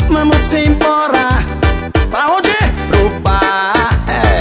vamos embora. Pra onde? Pro bar,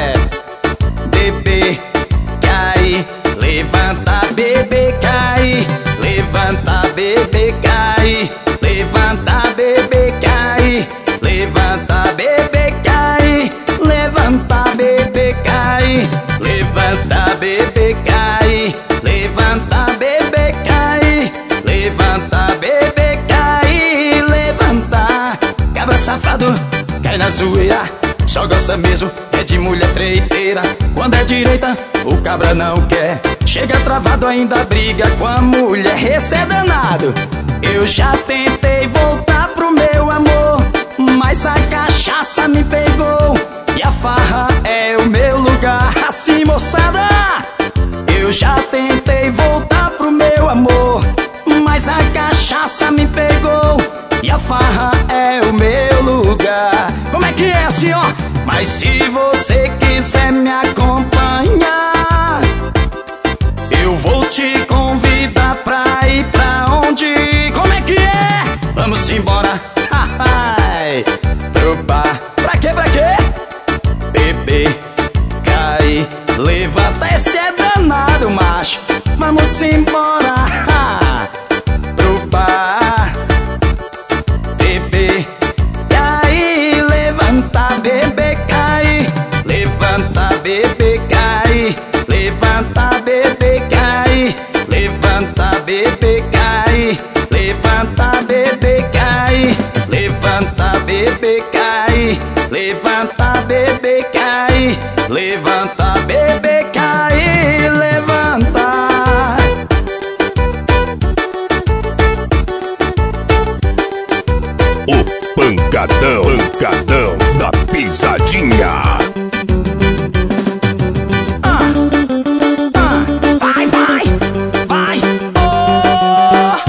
bebê, cai, levanta, bebê, cai, levanta, bebê, cai, levanta, bebê, cai, levanta, bebê, cai, levanta, bebê, cai, levanta, bebê, cai, levanta, bebê, cai, levanta, bebê, cai, levanta. Cabra safado, cai na zoeira, só gosta mesmo é de mulher treiteira. Quando é direita, o cabra não quer, chega travado, ainda briga com a mulher. Esse é danado. Eu já tentei voltar pro meu amor, mas a cachaça me pegou e a farra é o meu lugar. Assim, moçada, eu já tentei voltar pro meu amor, mas a cachaça me pegou e a farra é o meu lugar. Como é que é assim, ó? Mas se você quiser me acompanhar, eu vou te convidar pra ir pra onde? Como é que é? Vamos embora. Pro bar. Pra quê, pra quê? Bebê, cai, levanta. Esse é danado, macho. Vamos embora. Pro bar. Bebê, cai, levanta, bebê, cai, levanta, bebê, cai, levanta, bebê, cai, levanta, bebê, cai, levanta, bebê, cai, levanta, bebê, cai, levanta, bebê, cai, levanta, bebê, cai, levanta. O pancadão, pancadão da pisadinha. Vai, vai, vai. Oh!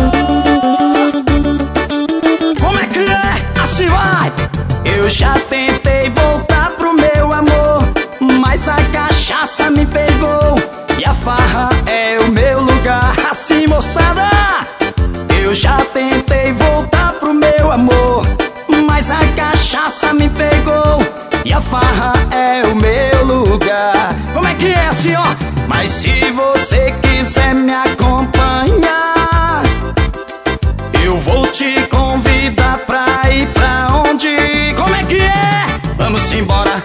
Como é que é? Assim vai. Eu já tentei voltar pro meu amor, mas a cachaça me pegou e a farra é o meu lugar. Assim, moçada, eu já tentei voltar pro meu amor, mas a cachaça me pegou e a farra é o meu lugar. Como é que é assim, ó? Mas se você quiser me acompanhar, eu vou te convidar pra ir pra onde? Como é que é? Vamos embora.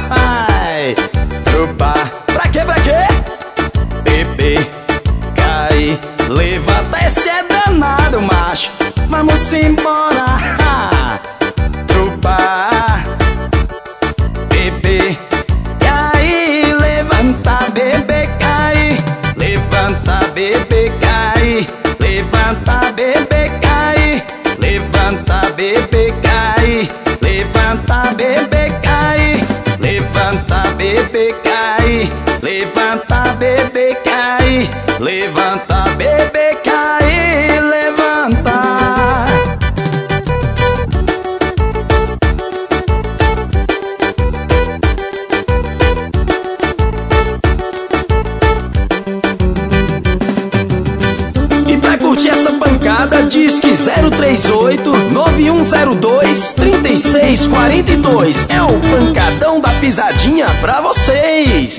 Pro bar. Pra quê, pra quê? Bebê, cai, levanta. Esse é danado, macho. Vamos embora. Pro bar. Bebê, cai, levanta, bebê, cai, levanta, bebê, cai, levanta, bebê, cai, levanta, bebê, cai, levanta, bebê, cai, levanta, bebê, cai, levanta, bebê, cai, levanta, bebê, cai, levanta. Curte essa pancada, Disque 038-9102-3642. É o pancadão da pisadinha pra vocês.